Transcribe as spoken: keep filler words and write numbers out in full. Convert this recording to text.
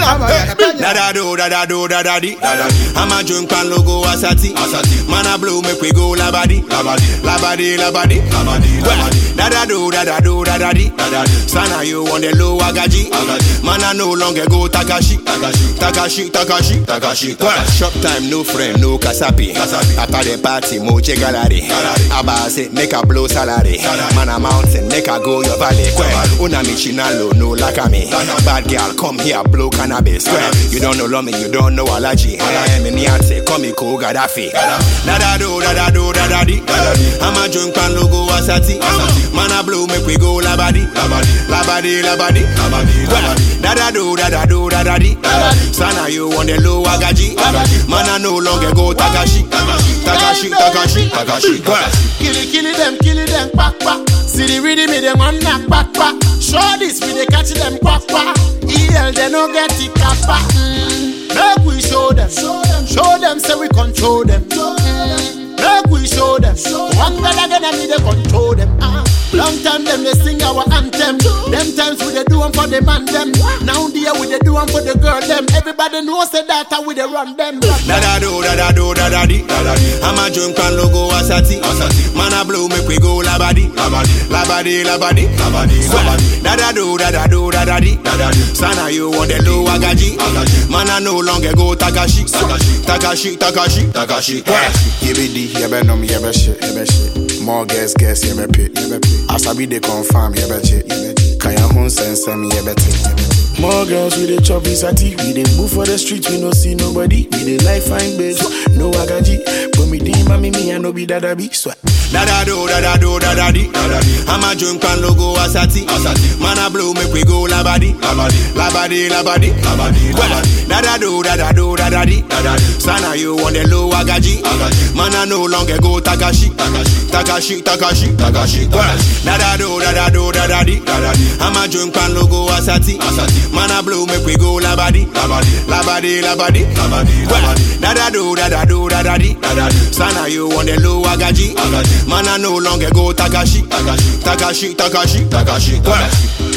Da da do, da da do, da da di. I'm a drunk and logo asati. Man a blow make we go la body, la body, la body, la body. Da da do, da da do, da da di. Sana you on the low agaji. Man a no longer go Takashi, Takashi, Takashi, Takashi. Shop time, no friend, no kasapi. After the party, moche gallery. Abase make a blow salary. Man a mountain, make a go your valley. Una michinalo, no lakami. Bad girl, come here, blow cannabis. You don't know Lomi, you don't know allergy. I'm in Yance, come me ko Gaddafi. Da da do, da da do, da da di. I'm a drunk and logo asati. Man a blow make we go la body, la body, la body. Da da do, da da do, da da di. Sana you on the low agaji. Man a no longer go Takashi, Takashi, Takashi, Takashi. Kill it, kill it, them, kill it, them, quack, quack. See the rhythm, me them on knock, back, back. Show this, we they catch them, quack, quack. E L, they no get it, kappa. Mm. Make we show them, show them, show them, say we control them. Mm. Make we show them, one girl again, and me they control them. Uh. Long time them they sing our anthem. Them times we they do them for the man them. Now dear we they do them for the girl them. Everybody knows that that we they run them. Da da do, da da do, da da di. I'm a drunk and logo asati. Man a blow make we go la body, la body, la body. Da da do, da da do, da da di. Sana you on the low agaji. Man a no longer go Takashi, Takashi, Takashi, Takashi. Give it the, you better know me, you better shit, you better shit. More guess, guess, you better pay, you better pay. As I be they confirm, you better shit, you better shit. Can you home sense me, you better take. More girls with the chop isati. We dey move for the street, we no see nobody. We dey like fine babes, no agaji. But me dey mami me and no be dada be sweat. Da da do, da da do, da da di. I'm a drunk and logo asati. Man a blow make we go la body, la body, la body. Da da do, da da do, da da di. Sana you on the low agaji. Man a no longer go Takashi, Takashi, Takashi, Takashi. Da da do, da da do, da da di. I'm a drunk and logo asati. Man a blow make we go la body, la body, la body. Da da do, da da do, da da di. Sana you on the low agaji. Man a no longer go Takashi, Takashi, Takashi, Takashi.